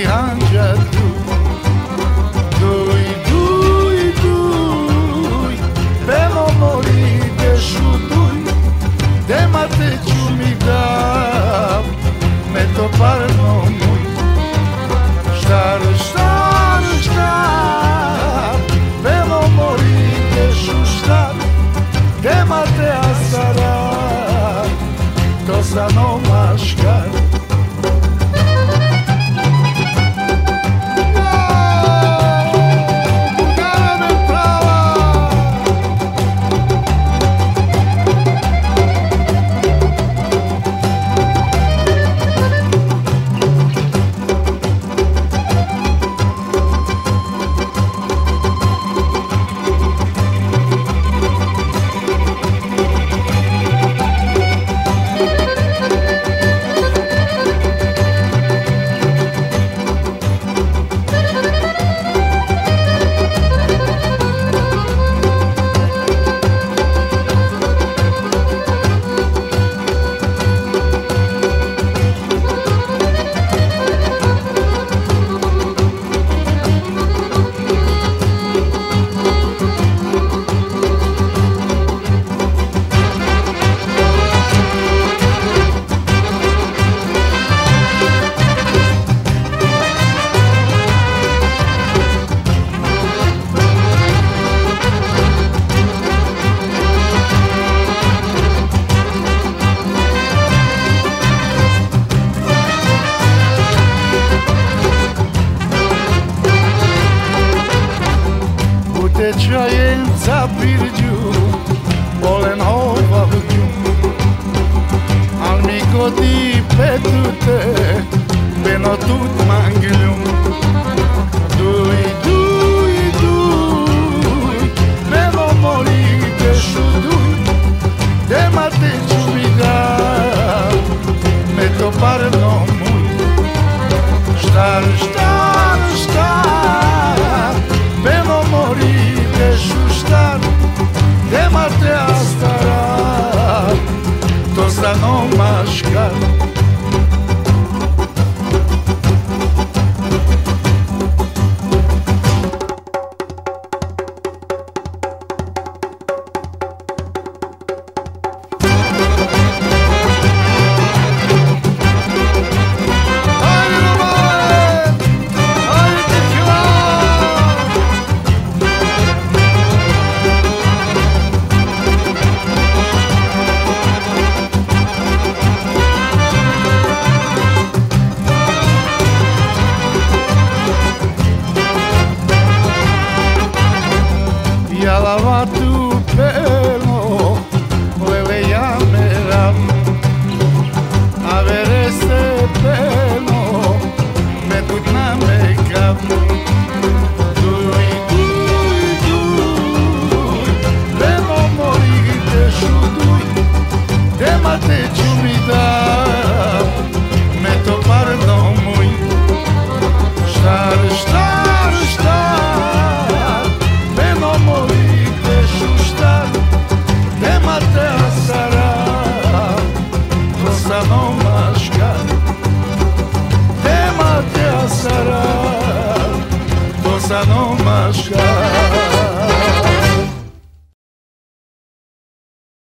hanđatu. Duj, duj, duj, belo mori dešutuj, dema te ću mi dav, me to parno muj. Štar, štar, štar, belo mori dešuštar, dema te asarar, to za nomaškar. Tečajenca pirđu, volen ovavđu, al mi godi petute, beno tut manglju. Duj, duj, duj, beno mori dešuduj, dema te ću mi dav, me to parno muj. Štar, štar, štar, beno mori dešuštar, dema te astarar, to za nomaškar. Yalavatu pelo, lele ya meram, a ver ese pelo, me tut na mekam. Duj, duj, duj, belo mori dešuduj, dema te ću mi dav, me to parno muj. Štar, štar, štar, belo mori dešuštar, dema te asarar, to za nomaškar. Dema te asarar, to za nomaškar.